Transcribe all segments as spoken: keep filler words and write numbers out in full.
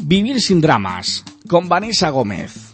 Vivir sin dramas, con Vanessa Gómez.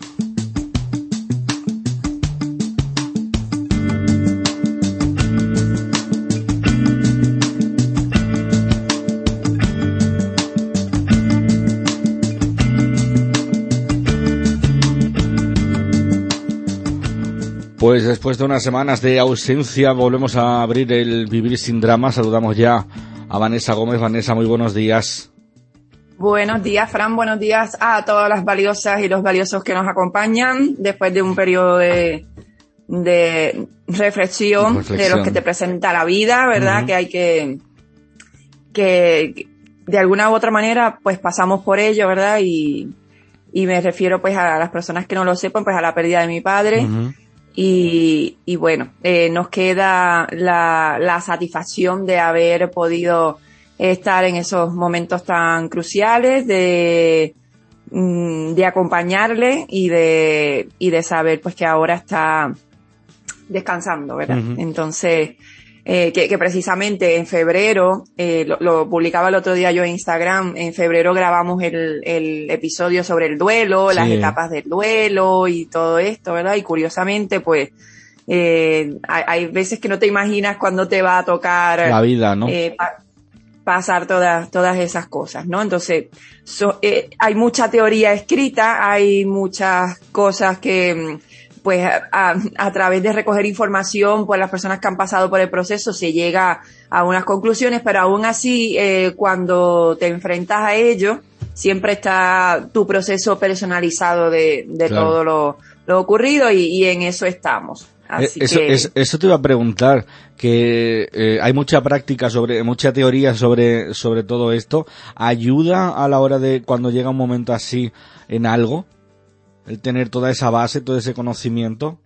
Pues después de unas semanas de ausencia volvemos a abrir el Vivir sin Drama. Saludamos ya a Vanessa Gómez. Vanessa, muy buenos días. Buenos días, Fran. Buenos días a todas las valiosas y los valiosos que nos acompañan después de un periodo de, de reflexión, reflexión de los que te presenta la vida, ¿verdad? Uh-huh. Que hay que, que de alguna u otra manera pues pasamos por ello, ¿verdad? Y, y me refiero pues a las personas que no lo sepan, pues a la pérdida de mi padre. Uh-huh. Y, y bueno, eh, nos queda la, la satisfacción de haber podido estar en esos momentos tan cruciales, de, de acompañarle y de, y de saber pues que ahora está descansando, ¿verdad? Uh-huh. Entonces, eh, que, que precisamente en febrero, eh, lo, lo publicaba el otro día yo en Instagram, en febrero grabamos el, el episodio sobre el duelo, sí. Las etapas del duelo y todo esto, ¿verdad? Y curiosamente, pues, eh, hay, hay veces que no te imaginas cuándo te va a tocar la vida, ¿no? Eh, pa- pasar todas, todas esas cosas, ¿no? Entonces, so, eh, hay mucha teoría escrita, hay muchas cosas que, pues a, a través de recoger información, pues las personas que han pasado por el proceso se llega a unas conclusiones, pero aún así, eh, cuando te enfrentas a ello, siempre está tu proceso personalizado de, de claro. todo lo, lo ocurrido y, y en eso estamos. Así eso, que... es, eso te iba a preguntar, que eh, hay mucha práctica sobre, mucha teoría sobre, sobre todo esto. ¿Ayuda a la hora de cuando llega un momento así en algo? El tener toda esa base, todo ese conocimiento.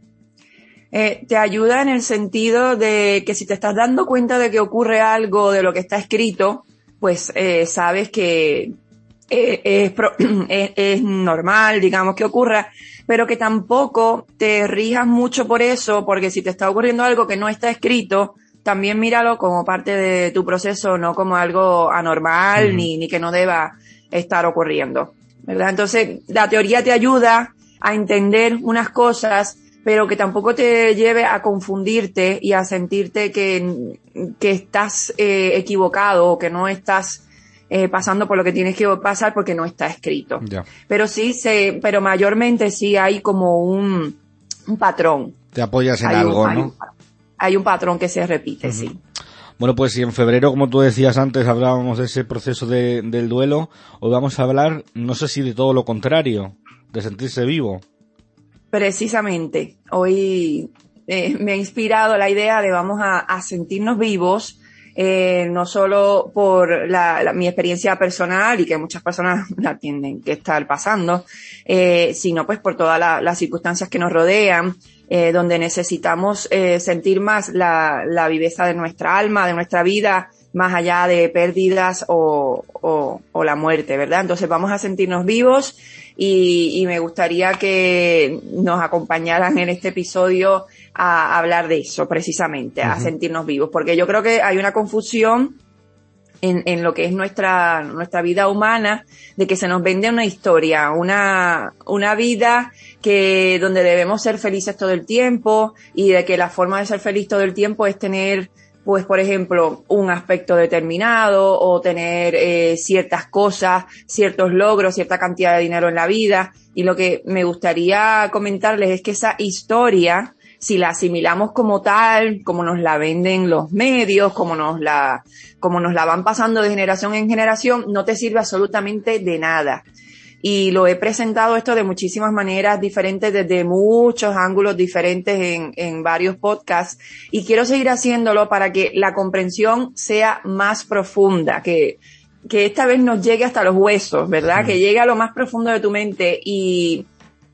Eh, te ayuda en el sentido de que si te estás dando cuenta de que ocurre algo de lo que está escrito, pues eh, sabes que eh, es, pro, es, es normal, digamos, que ocurra, pero que tampoco te rijas mucho por eso, porque si te está ocurriendo algo que no está escrito, también míralo como parte de tu proceso, no como algo anormal, uh-huh. ni, ni que no deba estar ocurriendo, ¿verdad? Entonces, la teoría te ayuda a entender unas cosas, pero que tampoco te lleve a confundirte y a sentirte que, que estás eh, equivocado o que no estás eh, pasando por lo que tienes que pasar porque no está escrito. Yeah. Pero sí, se, pero mayormente sí hay como un, un patrón. Te apoyas en hay algo, un, ¿no? Hay un, hay un patrón que se repite, uh-huh. sí. Bueno, pues si en febrero, como tú decías antes, hablábamos de ese proceso de, del duelo, hoy vamos a hablar, no sé si de todo lo contrario, de sentirse vivo. Precisamente, hoy eh, me ha inspirado la idea de vamos a, a sentirnos vivos, eh, no solo por la, la, mi experiencia personal y que muchas personas la tienen que estar pasando, eh, sino pues por todas la, las circunstancias que nos rodean, eh, donde necesitamos eh, sentir más la, la viveza de nuestra alma, de nuestra vida, más allá de pérdidas o, o, o la muerte, ¿verdad? Entonces vamos a sentirnos vivos y, y me gustaría que nos acompañaran en este episodio a hablar de eso, precisamente, uh-huh. a sentirnos vivos, porque yo creo que hay una confusión en, en lo que es nuestra, nuestra vida humana, de que se nos vende una historia, una, una vida que, donde debemos ser felices todo el tiempo y de que la forma de ser feliz todo el tiempo es tener, pues, por ejemplo, un aspecto determinado o tener eh, ciertas cosas, ciertos logros, cierta cantidad de dinero en la vida. Y lo que me gustaría comentarles es que esa historia, si la asimilamos como tal, como nos la venden los medios, como nos la, como nos la van pasando de generación en generación, no te sirve absolutamente de nada. Y lo he presentado esto de muchísimas maneras diferentes, desde muchos ángulos diferentes en, en varios podcasts, y quiero seguir haciéndolo para que la comprensión sea más profunda, que, que esta vez nos llegue hasta los huesos, ¿verdad? Sí. Que llegue a lo más profundo de tu mente y,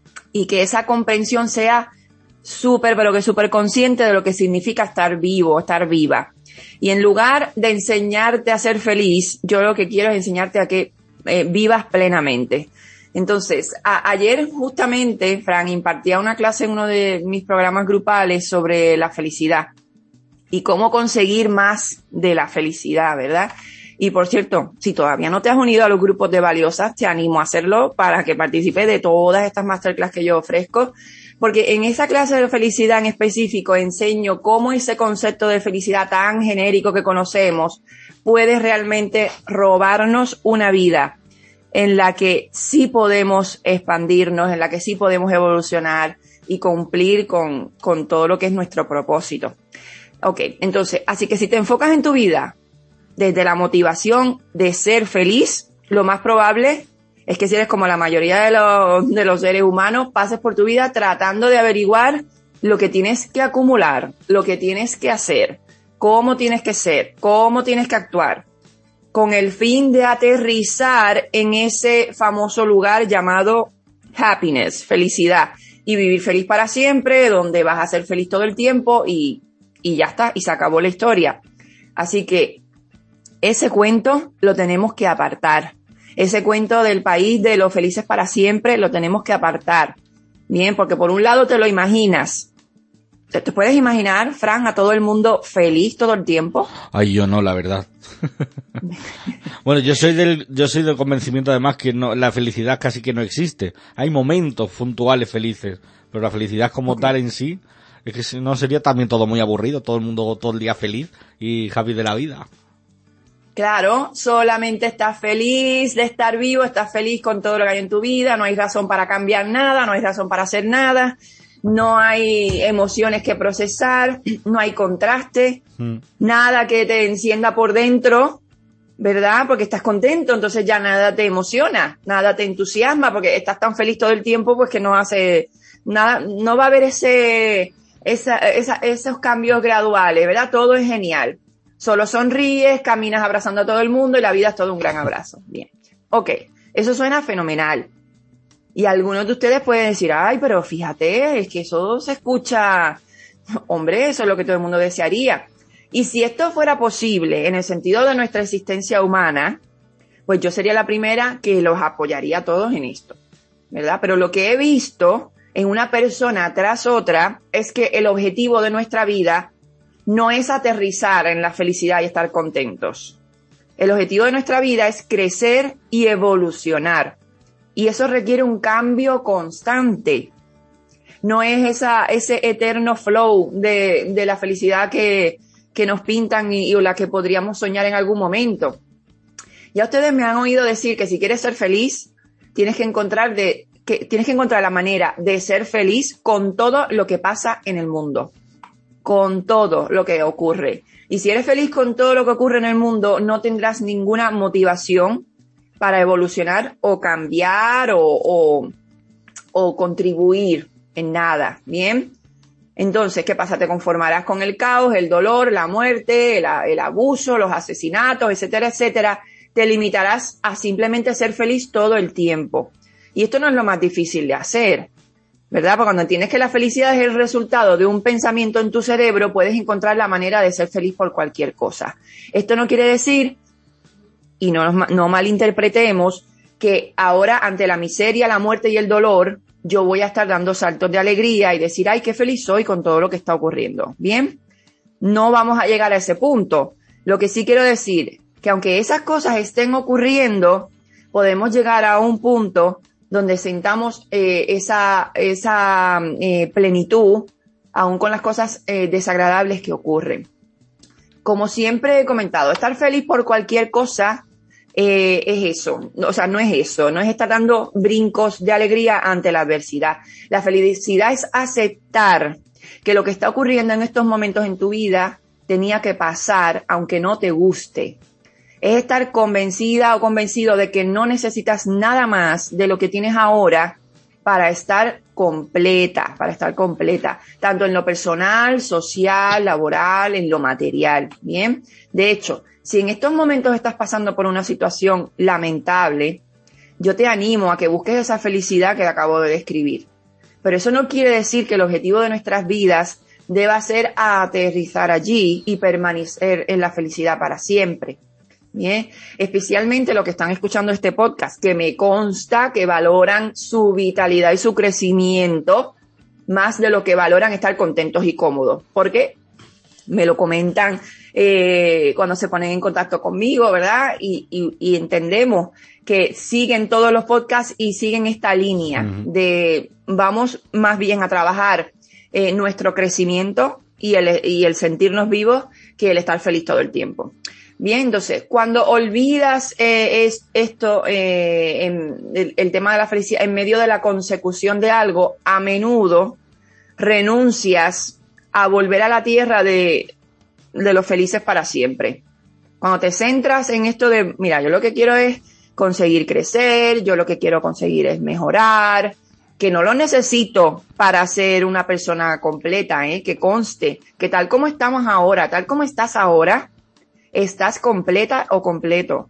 y que esa comprensión sea súper, pero que súper consciente de lo que significa estar vivo, estar viva. Y en lugar de enseñarte a ser feliz, yo lo que quiero es enseñarte a que eh, vivas plenamente. Entonces, a, ayer justamente, Fran, impartía una clase en uno de mis programas grupales sobre la felicidad y cómo conseguir más de la felicidad, ¿verdad? Y por cierto, si todavía no te has unido a los grupos de valiosas, te animo a hacerlo para que participes de todas estas masterclass que yo ofrezco, porque en esa clase de felicidad en específico enseño cómo ese concepto de felicidad tan genérico que conocemos puede realmente robarnos una vida en la que sí podemos expandirnos, en la que sí podemos evolucionar y cumplir con, con todo lo que es nuestro propósito. Ok, entonces, así que si te enfocas en tu vida desde la motivación de ser feliz, lo más probable es que si eres como la mayoría de los, de los seres humanos, pases por tu vida tratando de averiguar lo que tienes que acumular, lo que tienes que hacer, cómo tienes que ser, cómo tienes que actuar, con el fin de aterrizar en ese famoso lugar llamado happiness, felicidad, y vivir feliz para siempre, donde vas a ser feliz todo el tiempo y, y ya está, y se acabó la historia. Así que ese cuento lo tenemos que apartar. Ese cuento del país de los felices para siempre lo tenemos que apartar. Bien, porque por un lado te lo imaginas. ¿Te, te puedes imaginar, Fran, a todo el mundo feliz todo el tiempo? Ay, yo no, la verdad. Bueno, yo soy del, yo soy del convencimiento además que no, la felicidad casi que no existe. Hay momentos puntuales felices, pero la felicidad como okay. tal en sí, es que si no sería también todo muy aburrido, todo el mundo todo el día feliz y happy de la vida. Claro, solamente estás feliz de estar vivo, estás feliz con todo lo que hay en tu vida, no hay razón para cambiar nada, no hay razón para hacer nada, no hay emociones que procesar, no hay contraste, mm. nada que te encienda por dentro, ¿verdad? Porque estás contento, entonces ya nada te emociona, nada te entusiasma, porque estás tan feliz todo el tiempo, pues que no hace nada, no va a haber ese, esa, esa, esos cambios graduales, ¿verdad? Todo es genial. Solo sonríes, caminas abrazando a todo el mundo y la vida es todo un gran abrazo. Bien. Ok, eso suena fenomenal. Y algunos de ustedes pueden decir, ay, pero fíjate, es que eso se escucha, hombre, eso es lo que todo el mundo desearía. Y si esto fuera posible en el sentido de nuestra existencia humana, pues yo sería la primera que los apoyaría a todos en esto, ¿verdad? Pero lo que he visto en una persona tras otra es que el objetivo de nuestra vida no es aterrizar en la felicidad y estar contentos. El objetivo de nuestra vida es crecer y evolucionar. Y eso requiere un cambio constante. No es esa, ese eterno flow de, de la felicidad que, que nos pintan y, y la que podríamos soñar en algún momento. Ya ustedes me han oído decir que si quieres ser feliz, tienes que encontrar de, que, tienes que encontrar la manera de ser feliz con todo lo que pasa en el mundo. Con todo lo que ocurre. Y si eres feliz con todo lo que ocurre en el mundo, no tendrás ninguna motivación para evolucionar o cambiar o, o, o contribuir en nada. ¿Bien? Entonces, ¿qué pasa? Te conformarás con el caos, el dolor, la muerte, el, el abuso, los asesinatos, etcétera, etcétera. Te limitarás a simplemente ser feliz todo el tiempo. Y esto no es lo más difícil de hacer, ¿verdad? Porque cuando entiendes que la felicidad es el resultado de un pensamiento en tu cerebro, puedes encontrar la manera de ser feliz por cualquier cosa. Esto no quiere decir, y no, no malinterpretemos, que ahora ante la miseria, la muerte y el dolor, yo voy a estar dando saltos de alegría y decir, ay, qué feliz soy con todo lo que está ocurriendo. ¿Bien? No vamos a llegar a ese punto. Lo que sí quiero decir, que aunque esas cosas estén ocurriendo, podemos llegar a un punto donde sintamos eh, esa, esa eh, plenitud, aún con las cosas eh, desagradables que ocurren. Como siempre he comentado, estar feliz por cualquier cosa eh, es eso. O sea, no es eso, no es estar dando brincos de alegría ante la adversidad. La felicidad es aceptar que lo que está ocurriendo en estos momentos en tu vida tenía que pasar, aunque no te guste. Es estar convencida o convencido de que no necesitas nada más de lo que tienes ahora para estar completa, para estar completa, tanto en lo personal, social, laboral, en lo material, ¿bien? De hecho, si en estos momentos estás pasando por una situación lamentable, yo te animo a que busques esa felicidad que acabo de describir. Pero eso no quiere decir que el objetivo de nuestras vidas deba ser aterrizar allí y permanecer en la felicidad para siempre. Bien, especialmente los que están escuchando este podcast, que me consta que valoran su vitalidad y su crecimiento más de lo que valoran estar contentos y cómodos. ¿Por qué? me lo comentan eh, cuando se ponen en contacto conmigo, ¿verdad? Y, y, y entendemos que siguen todos los podcasts y siguen esta línea uh-huh. de vamos más bien a trabajar eh, nuestro crecimiento y el, y el sentirnos vivos que el estar feliz todo el tiempo. Bien, entonces, cuando olvidas eh, es, esto, eh, en, el, el tema de la felicidad, en medio de la consecución de algo, a menudo renuncias a volver a la tierra de, de los felices para siempre. Cuando te centras en esto de, mira, yo lo que quiero es conseguir crecer, yo lo que quiero conseguir es mejorar, que no lo necesito para ser una persona completa, ¿eh? Que conste, que tal como estamos ahora, tal como estás ahora, estás completa o completo.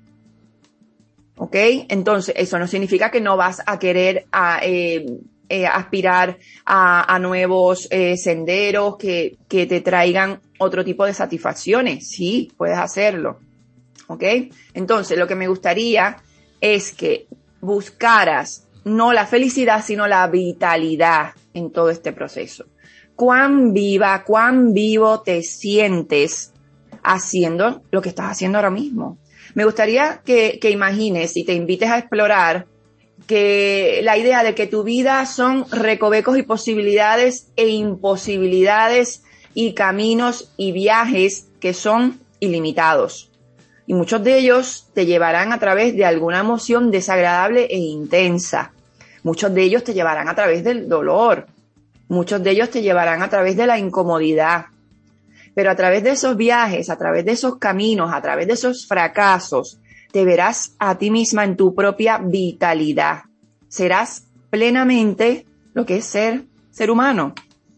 ¿Ok? Entonces, eso no significa que no vas a querer a, eh, eh, aspirar a, a nuevos eh, senderos que, que te traigan otro tipo de satisfacciones. Sí, puedes hacerlo. ¿Ok? Entonces, lo que me gustaría es que buscaras no la felicidad, sino la vitalidad en todo este proceso. Cuán viva, cuán vivo te sientes haciendo lo que estás haciendo ahora mismo. Me gustaría que, que imagines y te invites a explorar que la idea de que tu vida son recovecos y posibilidades e imposibilidades y caminos y viajes que son ilimitados. Y muchos de ellos te llevarán a través de alguna emoción desagradable e intensa. Muchos de ellos te llevarán a través del dolor. Muchos de ellos te llevarán a través de la incomodidad. Pero a través de esos viajes, a través de esos caminos, a través de esos fracasos, te verás a ti misma en tu propia vitalidad. Serás plenamente lo que es ser, ser humano.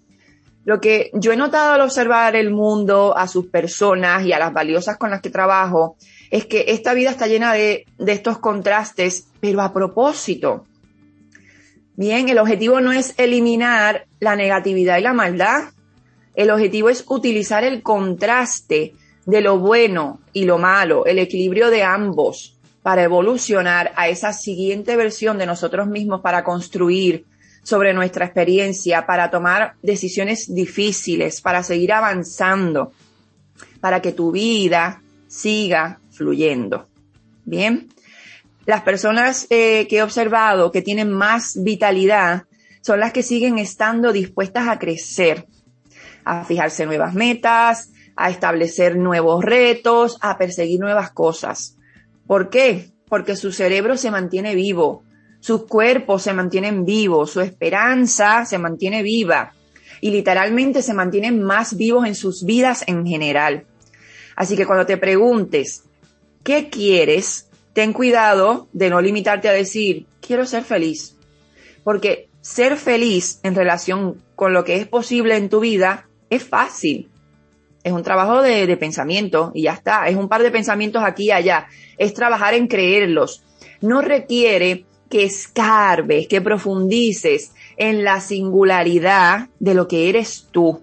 Lo que yo he notado al observar el mundo, a sus personas y a las valiosas con las que trabajo, es que esta vida está llena de, de estos contrastes, pero a propósito. Bien, el objetivo no es eliminar la negatividad y la maldad. El objetivo es utilizar el contraste de lo bueno y lo malo, el equilibrio de ambos, para evolucionar a esa siguiente versión de nosotros mismos, para construir sobre nuestra experiencia, para tomar decisiones difíciles, para seguir avanzando, para que tu vida siga fluyendo. Bien, las personas eh, que he observado que tienen más vitalidad son las que siguen estando dispuestas a crecer, a fijarse nuevas metas, a establecer nuevos retos, a perseguir nuevas cosas. ¿Por qué? Porque su cerebro se mantiene vivo, sus cuerpos se mantienen vivos, su esperanza se mantiene viva y literalmente se mantienen más vivos en sus vidas en general. Así que cuando te preguntes, ¿qué quieres? Ten cuidado de no limitarte a decir, quiero ser feliz. Porque ser feliz en relación con lo que es posible en tu vida es fácil. Es un trabajo de, de pensamiento y ya está. Es un par de pensamientos aquí y allá. Es trabajar en creerlos. No requiere que escarbes, que profundices en la singularidad de lo que eres tú.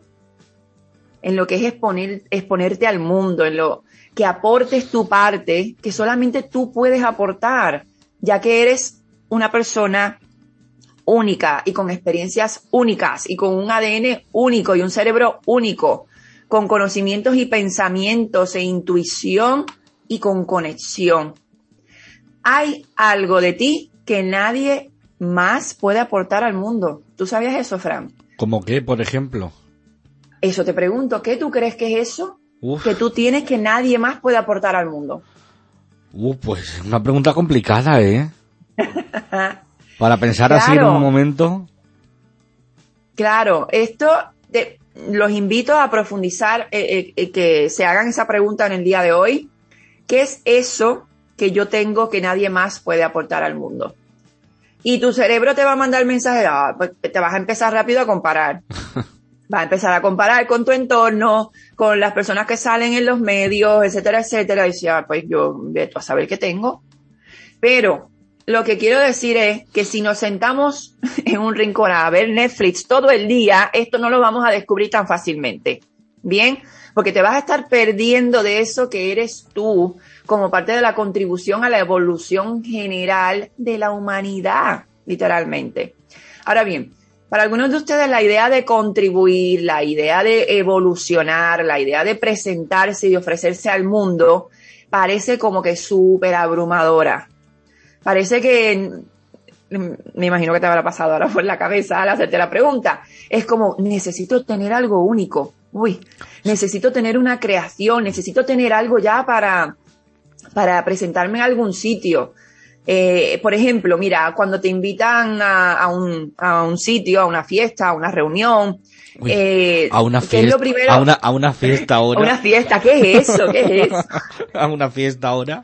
En lo que es exponer, exponerte al mundo, en lo que aportes tu parte, que solamente tú puedes aportar, ya que eres una persona única y con experiencias únicas y con un A D N único y un cerebro único, con conocimientos y pensamientos e intuición y con conexión. Hay algo de ti que nadie más puede aportar al mundo. ¿Tú sabías eso, Fran? ¿Cómo qué, por ejemplo? Eso te pregunto, ¿qué tú crees que es eso Uf. que tú tienes que nadie más puede aportar al mundo? Uh, pues una pregunta complicada, ¿eh? Para pensar Claro. así en un momento. Claro, esto te, los invito a profundizar, eh, eh, que se hagan esa pregunta en el día de hoy. ¿Qué es eso que yo tengo que nadie más puede aportar al mundo? Y tu cerebro te va a mandar el mensaje, ah, pues te vas a empezar rápido a comparar. Vas a empezar a comparar con tu entorno, con las personas que salen en los medios, etcétera, etcétera. Y decir, ah, pues yo veto a saber qué tengo. Pero lo que quiero decir es que si nos sentamos en un rincón a ver Netflix todo el día, esto no lo vamos a descubrir tan fácilmente. ¿Bien? Porque te vas a estar perdiendo de eso que eres tú como parte de la contribución a la evolución general de la humanidad, literalmente. Ahora bien, Para algunos de ustedes la idea de contribuir, la idea de evolucionar, la idea de presentarse y ofrecerse al mundo parece como que súper abrumadora. Parece que, me imagino que te habrá pasado ahora por la cabeza al hacerte la pregunta, es como, necesito tener algo único, uy, necesito tener una creación, necesito tener algo ya para, para presentarme en algún sitio. Eh, por ejemplo, mira, cuando te invitan a, a, un, a un sitio, a una fiesta, a una reunión, Uy, eh, a una ¿qué es fiesta, lo primero? a una, a una fiesta ahora. A una fiesta, ¿qué es eso? ¿Qué es eso? A una fiesta ahora.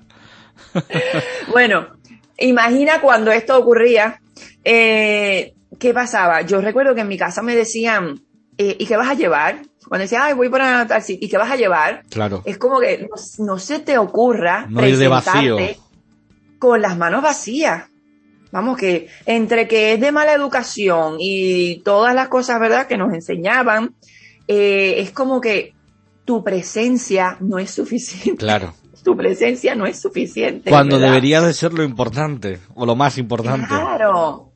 Bueno, imagina cuando esto ocurría, eh, ¿qué pasaba? Yo recuerdo que en mi casa me decían, eh, ¿y qué vas a llevar? Cuando decía, ay, voy para tal sitio, ¿y qué vas a llevar? Claro. Es como que no, no se te ocurra No ir de presentarte vacío. con las manos vacías. Vamos, que entre que es de mala educación y todas las cosas, ¿verdad?, que nos enseñaban, eh, es como que tu presencia no es suficiente. Claro. Tu presencia no es suficiente. Cuando ¿verdad? debería de ser lo importante, o lo más importante. Claro,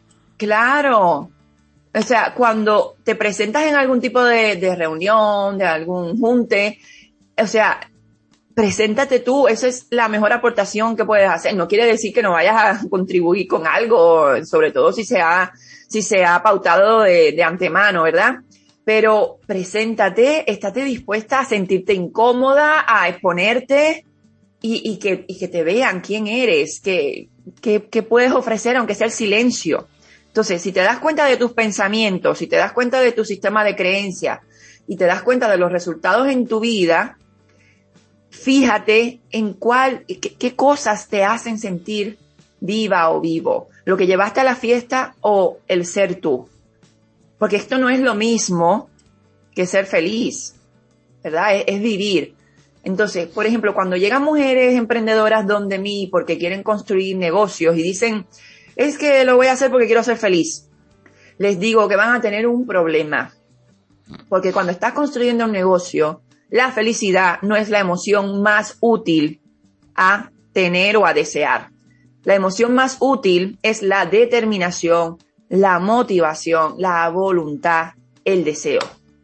claro. O sea, cuando te presentas en algún tipo de, de reunión, de algún junte, o sea, preséntate tú, esa es la mejor aportación que puedes hacer. No quiere decir que no vayas a contribuir con algo, sobre todo si se ha, si se ha pautado de, de antemano, ¿verdad? Pero preséntate, estate dispuesta a sentirte incómoda, a exponerte y, y, que, y que te vean quién eres, qué, qué, qué puedes ofrecer, aunque sea el silencio. Entonces, si te das cuenta de tus pensamientos, si te das cuenta de tu sistema de creencias y te das cuenta de los resultados en tu vida, fíjate en cuál, qué, qué cosas te hacen sentir viva o vivo, lo que llevaste a la fiesta o el ser tú. Porque esto no es lo mismo que ser feliz, ¿verdad? Es, es vivir. Entonces, por ejemplo, cuando llegan mujeres emprendedoras donde mí porque quieren construir negocios y dicen, es que lo voy a hacer porque quiero ser feliz, les digo que van a tener un problema. Porque cuando estás construyendo un negocio, la felicidad no es la emoción más útil a tener o a desear. La emoción más útil es la determinación, la motivación, la voluntad, el deseo.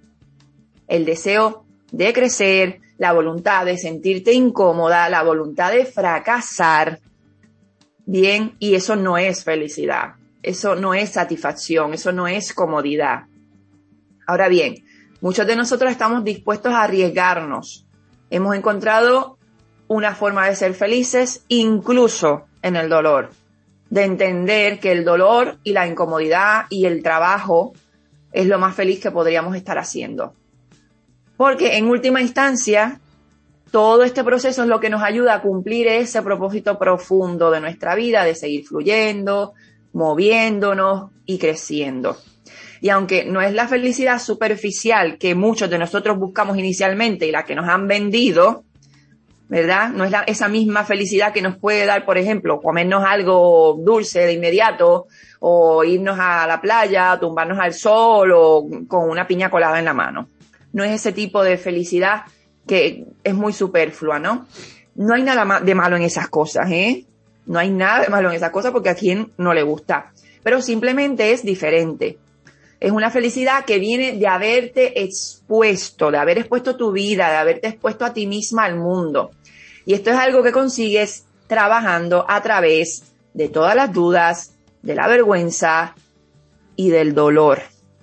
El deseo de crecer, la voluntad de sentirte incómoda, la voluntad de fracasar. Bien, y eso no es felicidad, eso no es satisfacción, eso no es comodidad. Ahora bien, muchos de nosotros estamos dispuestos a arriesgarnos. Hemos encontrado una forma de ser felices incluso en el dolor. De entender que el dolor y la incomodidad y el trabajo es lo más feliz que podríamos estar haciendo. Porque en última instancia, todo este proceso es lo que nos ayuda a cumplir ese propósito profundo de nuestra vida, de seguir fluyendo, moviéndonos y creciendo. Y aunque no es la felicidad superficial que muchos de nosotros buscamos inicialmente y la que nos han vendido, ¿verdad? No es la, esa misma felicidad que nos puede dar, por ejemplo, comernos algo dulce de inmediato o irnos a la playa, tumbarnos al sol o con una piña colada en la mano. No es ese tipo de felicidad que es muy superflua, ¿no? No hay nada de malo en esas cosas, ¿eh? No hay nada de malo en esas cosas porque a quien no le gusta. Pero simplemente es diferente. Es una felicidad que viene de haberte expuesto, de haber expuesto tu vida, de haberte expuesto a ti misma al mundo. Y esto es algo que consigues trabajando a través de todas las dudas, de la vergüenza y del dolor.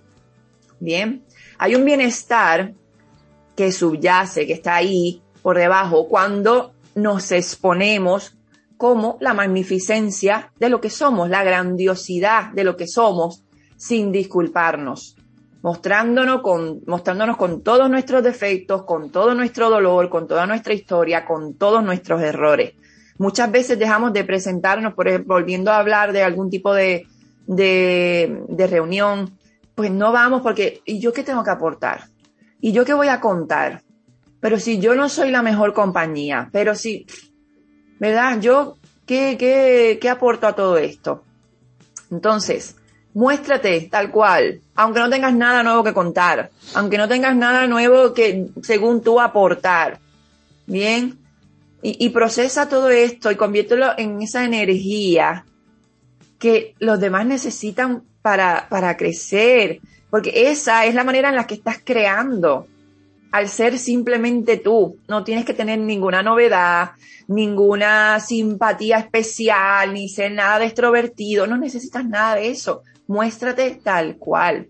Bien, hay un bienestar que subyace, que está ahí por debajo cuando nos exponemos como la magnificencia de lo que somos, la grandiosidad de lo que somos, sin disculparnos, mostrándonos con, mostrándonos con todos nuestros defectos, con todo nuestro dolor, con toda nuestra historia, con todos nuestros errores. Muchas veces dejamos de presentarnos, por ejemplo, volviendo a hablar de algún tipo de, de, de reunión, pues no vamos porque, ¿y yo qué tengo que aportar? ¿Y yo qué voy a contar? Pero si yo no soy la mejor compañía, pero si, ¿verdad? Yo, ¿qué, qué, qué aporto a todo esto? Entonces, muéstrate tal cual, aunque no tengas nada nuevo que contar, aunque no tengas nada nuevo que, según tú, aportar. Bien, y, y procesa todo esto y conviértelo en esa energía que los demás necesitan para, para crecer, porque esa es la manera en la que estás creando. Al ser simplemente tú, no tienes que tener ninguna novedad, ninguna simpatía especial, ni ser nada de extrovertido, no necesitas nada de eso. Muéstrate tal cual.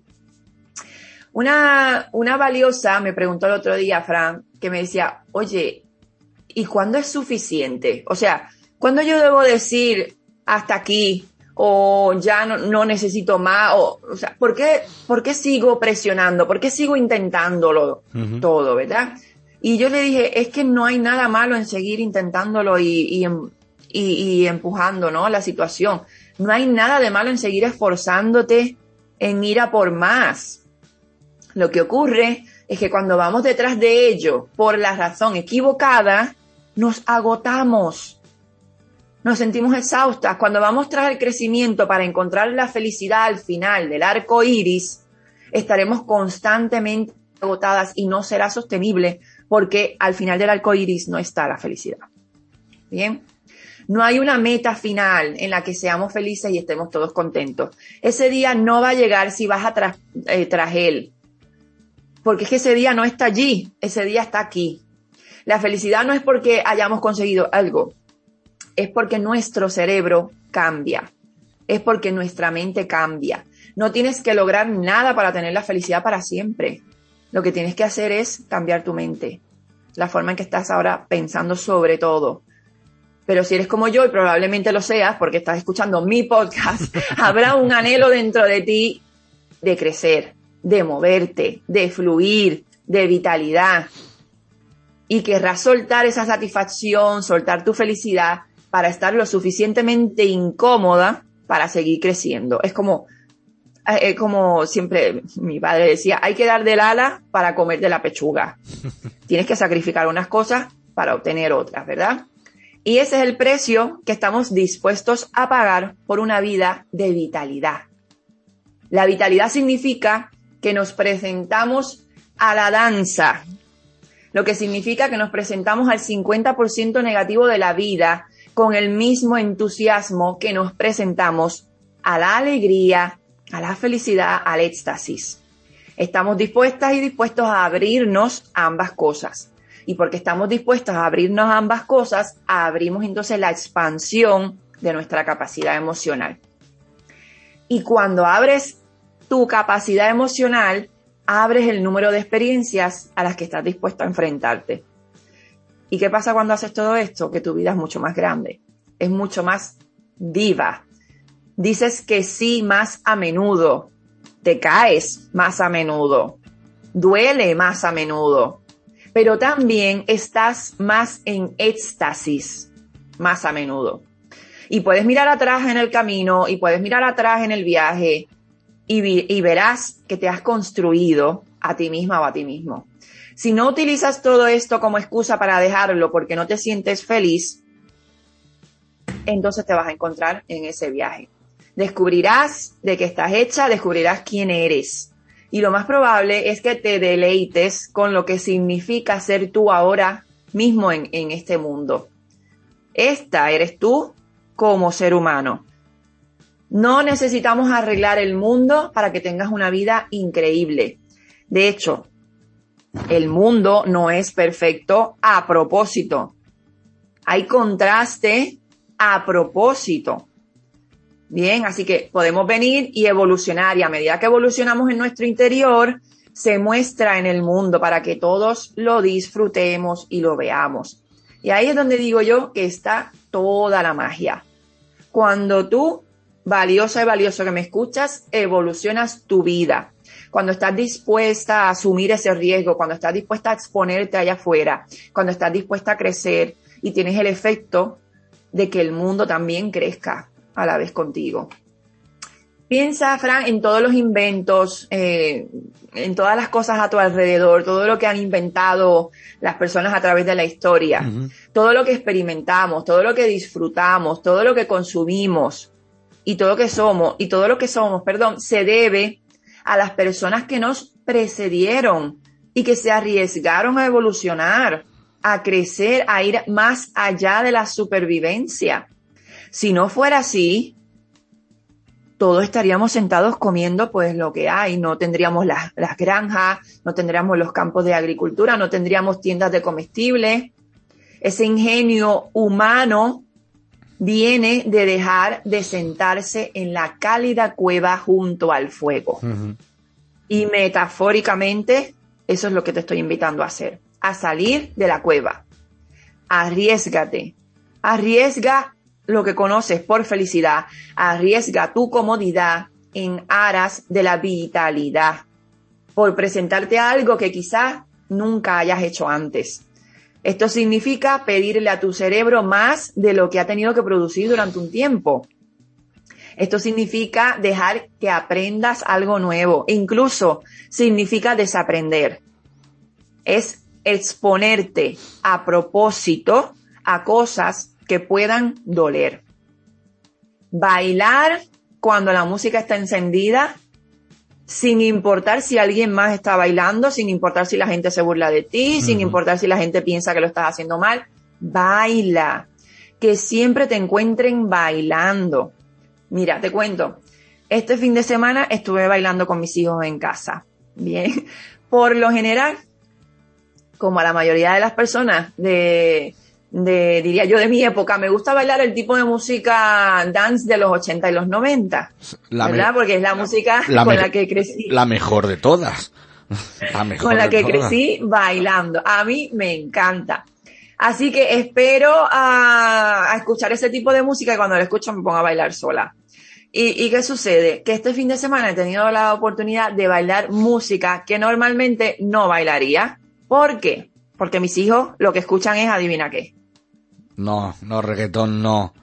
Una, una valiosa me preguntó el otro día, Fran, que me decía, oye, ¿y cuándo es suficiente? O sea, ¿cuándo yo debo decir hasta aquí? O ya no, no necesito más, o, o sea, ¿por qué, ¿por qué sigo presionando? ¿Por qué sigo intentándolo uh-huh. todo, verdad? Y yo le dije, es que no hay nada malo en seguir intentándolo y, y, y, y empujando, ¿no? La situación. No hay nada de malo en seguir esforzándote en ir a por más. Lo que ocurre es que cuando vamos detrás de ello, por la razón equivocada, nos agotamos. Nos sentimos exhaustas. Cuando vamos tras el crecimiento para encontrar la felicidad al final del arco iris, estaremos constantemente agotadas y no será sostenible porque al final del arco iris no está la felicidad. Bien. No hay una meta final en la que seamos felices y estemos todos contentos. Ese día no va a llegar si vas a tras, eh, tras él. Porque es que ese día no está allí. Ese día está aquí. La felicidad no es porque hayamos conseguido algo. Es porque nuestro cerebro cambia. Es porque nuestra mente cambia. No tienes que lograr nada para tener la felicidad para siempre. Lo que tienes que hacer es cambiar tu mente. La forma en que estás ahora pensando sobre todo. Pero si eres como yo, y probablemente lo seas, porque estás escuchando mi podcast, habrá un anhelo dentro de ti de crecer, de moverte, de fluir, de vitalidad. Y querrás soltar esa satisfacción, soltar tu felicidad, para estar lo suficientemente incómoda para seguir creciendo. Es como, es como siempre mi padre decía, hay que dar del ala para comer de la pechuga. Tienes que sacrificar unas cosas para obtener otras, ¿verdad? Y ese es el precio que estamos dispuestos a pagar por una vida de vitalidad. La vitalidad significa que nos presentamos a la danza, lo que significa que nos presentamos al cincuenta por ciento negativo de la vida con el mismo entusiasmo que nos presentamos a la alegría, a la felicidad, al éxtasis. Estamos dispuestas y dispuestos a abrirnos a ambas cosas. Y porque estamos dispuestos a abrirnos a ambas cosas, abrimos entonces la expansión de nuestra capacidad emocional. Y cuando abres tu capacidad emocional, abres el número de experiencias a las que estás dispuesto a enfrentarte. ¿Y qué pasa cuando haces todo esto? Que tu vida es mucho más grande, es mucho más viva. Dices que sí más a menudo, te caes más a menudo, duele más a menudo, pero también estás más en éxtasis más a menudo. Y puedes mirar atrás en el camino y puedes mirar atrás en el viaje y, vi- y verás que te has construido a ti misma o a ti mismo. Si no utilizas todo esto como excusa para dejarlo porque no te sientes feliz, entonces te vas a encontrar en ese viaje. Descubrirás de qué estás hecha, descubrirás quién eres. Y lo más probable es que te deleites con lo que significa ser tú ahora mismo en, en este mundo. Esta eres tú como ser humano. No necesitamos arreglar el mundo para que tengas una vida increíble. De hecho, el mundo no es perfecto a propósito. Hay contraste a propósito. Bien, así que podemos venir y evolucionar, y a medida que evolucionamos en nuestro interior, se muestra en el mundo para que todos lo disfrutemos y lo veamos. Y ahí es donde digo yo que está toda la magia. Cuando tú, valiosa y valioso que me escuchas, evolucionas tu vida. Cuando estás dispuesta a asumir ese riesgo, cuando estás dispuesta a exponerte allá afuera, cuando estás dispuesta a crecer y tienes el efecto de que el mundo también crezca a la vez contigo. Piensa, Fran, en todos los inventos, eh, en todas las cosas a tu alrededor, todo lo que han inventado las personas a través de la historia, uh-huh. todo lo que experimentamos, todo lo que disfrutamos, todo lo que consumimos y todo lo que somos, y todo lo que somos, perdón, se debe a las personas que nos precedieron y que se arriesgaron a evolucionar, a crecer, a ir más allá de la supervivencia. Si no fuera así, todos estaríamos sentados comiendo pues lo que hay, no tendríamos las, las granjas, no tendríamos los campos de agricultura, no tendríamos tiendas de comestibles. Ese ingenio humano viene de dejar de sentarse en la cálida cueva junto al fuego. Uh-huh. Y metafóricamente, eso es lo que te estoy invitando a hacer, a salir de la cueva. Arriésgate, arriesga lo que conoces por felicidad, arriesga tu comodidad en aras de la vitalidad, por presentarte algo que quizás nunca hayas hecho antes. Esto significa pedirle a tu cerebro más de lo que ha tenido que producir durante un tiempo. Esto significa dejar que aprendas algo nuevo, incluso significa desaprender. Es exponerte a propósito a cosas que puedan doler. Bailar cuando la música está encendida, sin importar si alguien más está bailando, sin importar si la gente se burla de ti, uh-huh. sin importar si la gente piensa que lo estás haciendo mal, baila. Que siempre te encuentren bailando. Mira, te cuento, este fin de semana estuve bailando con mis hijos en casa. Bien, por lo general, como a la mayoría de las personas de, de, diría yo, de mi época, me gusta bailar el tipo de música dance de los ochenta y los noventa, la ¿verdad? Me, Porque es la, la música la con me, la que crecí. La mejor de todas. La mejor con la que todas. crecí bailando. A mí me encanta. Así que espero a, a escuchar ese tipo de música y cuando la escucho me pongo a bailar sola. ¿Y, ¿Y qué sucede? Que este fin de semana he tenido la oportunidad de bailar música que normalmente no bailaría. ¿Por qué? Porque mis hijos lo que escuchan es adivina qué. No, no, reggaetón no.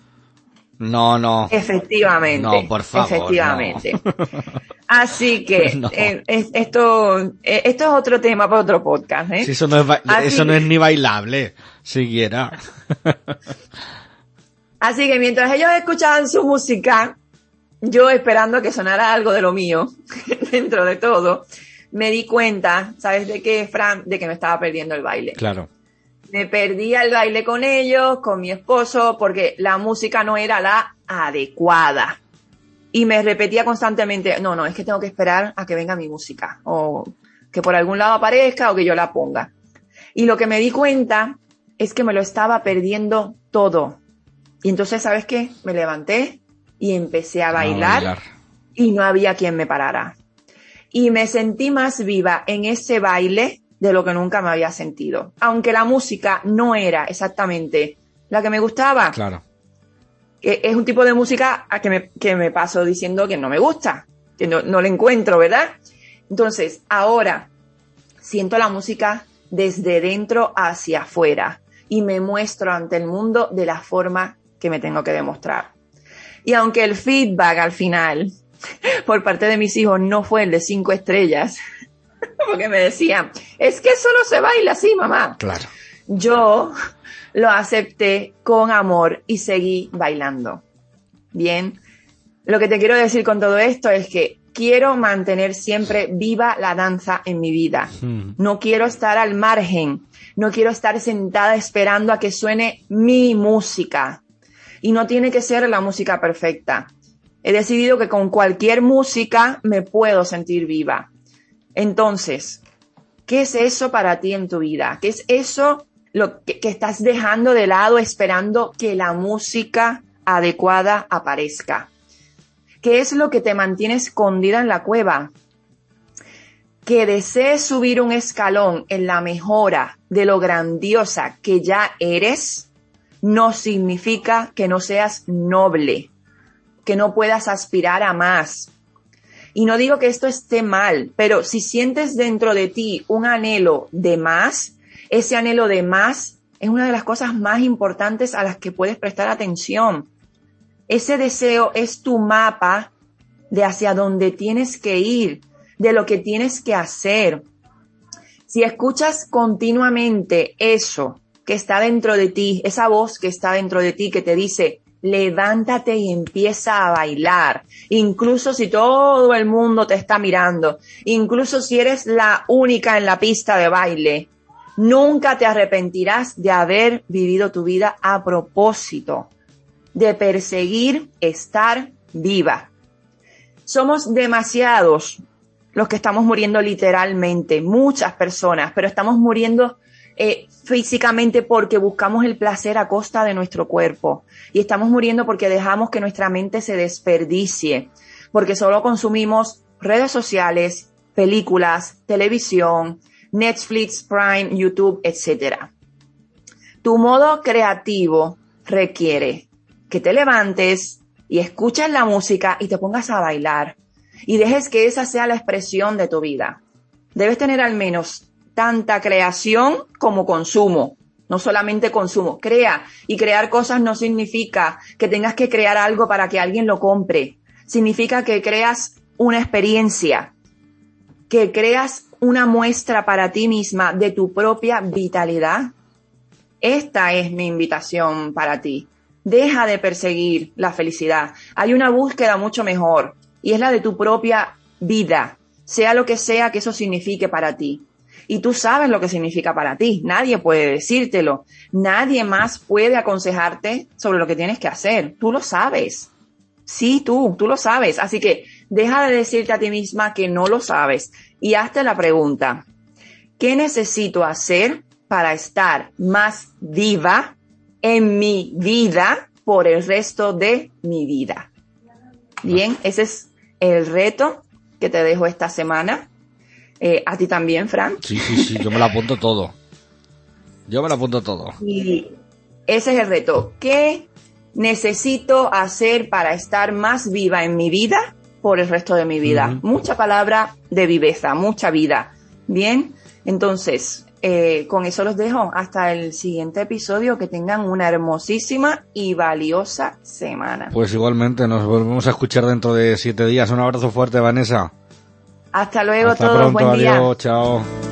No, no. Efectivamente. No, por favor. Efectivamente. No. Así que no. eh, es, esto, eh, esto es otro tema para otro podcast, ¿eh? Sí, eso no es, ba- eso no es ni bailable, siquiera. Así que mientras ellos escuchaban su música, yo esperando que sonara algo de lo mío, dentro de todo, me di cuenta, ¿sabes de qué, Fran? De que me estaba perdiendo el baile. Claro. Me perdía el baile con ellos, con mi esposo, porque la música no era la adecuada. Y me repetía constantemente, no, no, es que tengo que esperar a que venga mi música, o que por algún lado aparezca, o que yo la ponga. Y lo que me di cuenta es que me lo estaba perdiendo todo. Y entonces, ¿sabes qué? Me levanté y empecé a bailar, a bailar. Y no había quien me parara. Y me sentí más viva en ese baile de lo que nunca me había sentido. Aunque la música no era exactamente la que me gustaba. Claro. Es un tipo de música a que me, que me paso diciendo que no me gusta, que no, no le encuentro, ¿verdad? Entonces, ahora siento la música desde dentro hacia afuera y me muestro ante el mundo de la forma que me tengo que demostrar. Y aunque el feedback al final por parte de mis hijos no fue el de cinco estrellas, porque me decían, es que solo se baila así, mamá. Claro. Yo lo acepté con amor y seguí bailando. Bien, lo que te quiero decir con todo esto es que quiero mantener siempre viva la danza en mi vida. Mm. No quiero estar al margen, no quiero estar sentada esperando a que suene mi música. Y no tiene que ser la música perfecta. He decidido que con cualquier música me puedo sentir viva. Entonces, ¿qué es eso para ti en tu vida? ¿Qué es eso lo que, que estás dejando de lado esperando que la música adecuada aparezca? ¿Qué es lo que te mantiene escondida en la cueva? Que desees subir un escalón en la mejora de lo grandiosa que ya eres, no significa que no seas noble, que no puedas aspirar a más. Y no digo que esto esté mal, pero si sientes dentro de ti un anhelo de más, ese anhelo de más es una de las cosas más importantes a las que puedes prestar atención. Ese deseo es tu mapa de hacia dónde tienes que ir, de lo que tienes que hacer. Si escuchas continuamente eso que está dentro de ti, esa voz que está dentro de ti que te dice, levántate y empieza a bailar, incluso si todo el mundo te está mirando, incluso si eres la única en la pista de baile, nunca te arrepentirás de haber vivido tu vida a propósito, de perseguir estar viva. Somos demasiados los que estamos muriendo literalmente, muchas personas, pero estamos muriendo eh, físicamente porque buscamos el placer a costa de nuestro cuerpo. Y estamos muriendo porque dejamos que nuestra mente se desperdicie, porque solo consumimos redes sociales, películas, televisión, Netflix, Prime, YouTube, etcétera. Tu modo creativo requiere que te levantes y escuches la música y te pongas a bailar y dejes que esa sea la expresión de tu vida. Debes tener al menos tanta creación como consumo, no solamente consumo. Crea, y crear cosas no significa que tengas que crear algo para que alguien lo compre. Significa que creas una experiencia, que creas una muestra para ti misma de tu propia vitalidad. Esta es mi invitación para ti. Deja de perseguir la felicidad. Hay una búsqueda mucho mejor y es la de tu propia vida, sea lo que sea que eso signifique para ti. Y tú sabes lo que significa para ti. Nadie puede decírtelo. Nadie más puede aconsejarte sobre lo que tienes que hacer. Tú lo sabes. Sí, tú, tú lo sabes. Así que deja de decirte a ti misma que no lo sabes y hazte la pregunta: ¿qué necesito hacer para estar más viva en mi vida por el resto de mi vida? Bien, ese es el reto que te dejo esta semana. Eh, ¿A ti también, Fran? Sí, sí, sí, yo me lo apunto todo. Yo me lo apunto todo. Y ese es el reto. ¿Qué necesito hacer para estar más viva en mi vida por el resto de mi vida? Uh-huh. Mucha palabra de viveza, mucha vida. Bien, entonces, eh, con eso los dejo. Hasta el siguiente episodio. Que tengan una hermosísima y valiosa semana. Pues igualmente, nos volvemos a escuchar dentro de siete días. Un abrazo fuerte, Vanessa. Hasta luego. Hasta todos. Pronto, Buen día. Adiós, chao.